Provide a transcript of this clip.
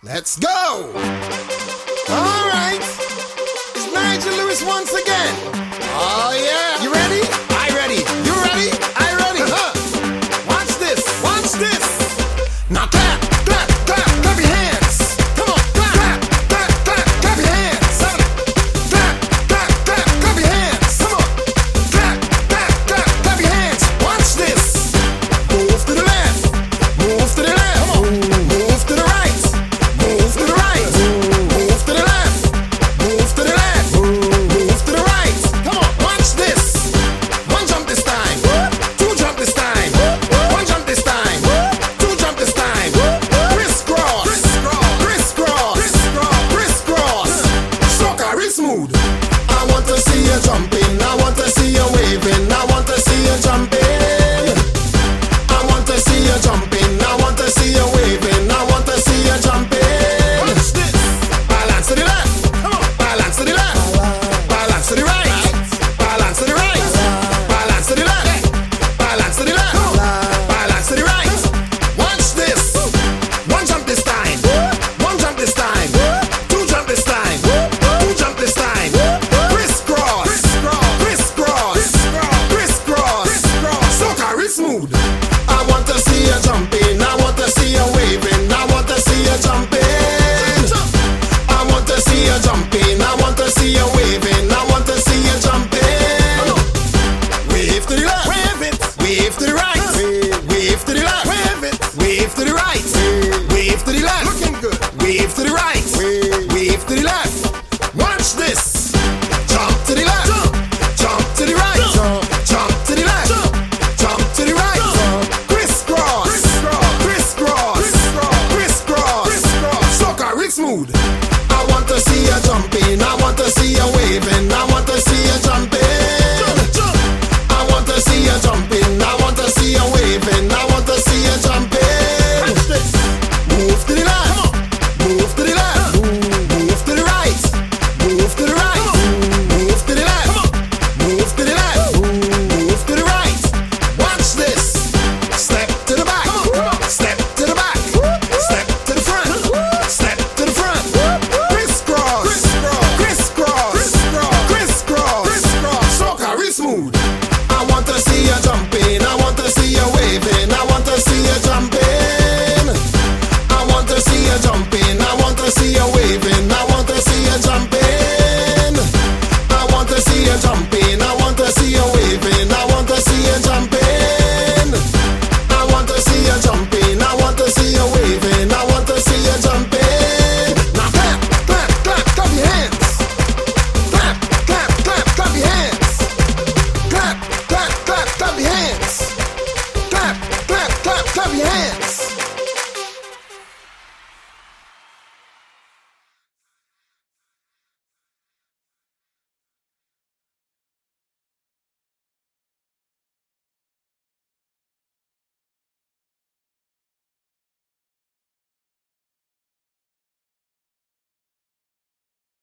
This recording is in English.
Let's go! Alright! It's Nigel Lewis once again. Oh yeah! You ready? I ready. You ready? I ready. Watch this! Watch this! Now clap, clap, clap, clap your hands! Come on, clap, clap, clap, clap, clap your hands! Clap, clap, clap, clap your hands! Come on! Clap, clap, clap, clap your hands! Watch this! Move to the left! Move to the left! Come on! Move to the right! Move to the right! Move to the left! Move to the left! Move to the right! Come on! Watch this! One jump this time! Two jump this time! One jump this time! Two jump this time! Crisscross! Crisscross! Crisscross! Soca is smooth! I want to see you jumping! I want to see you waving! I want to see you jumping! I want to see you jumping! I want to see you waving! I want to see you jumping! Watch this! Balance to the left! Come on! Balance to the left! Balance to the right! Balance to the right! Balance to the left! Balance to the left! Balance to the right! Watch this! One jump this time! One jump this time! Two jump this time! Two jump this time! Crisscross! Crisscross! Crisscross! Soca is smooth! I want to see you jumping! I want to see you waving! I want to see you jumping! I want to see you jumping! I want to see you waving! I want to see you jumping! Wave to the left! Wave to the right! Wave to the left! Wave to the right! Wave to the left! Looking good! Wave to the right! Wave to the left! Watch this! Jump to the left! Jump to the right! Jump to the left! Jump to the right! Crisscross! Crisscross! Crisscross! Soca is smooth! I want to see you jumping! I want to see you waving! I want to see you jumping! I want to see you jumping! I want to see you waving! I want to see you jumping! Move to the left! Move to the left! Move to the right! Move to the right! Move to the left! Move to the left! Move to the right! Watch this! Step to the back! Step to the back! Step to the front! Step to the front! Crisscross! Crisscross! Crisscross! Soca is smooth! I want to see you jumping! I want to see you waving! I want to see you jumping! I want to see you jumping! I want to see you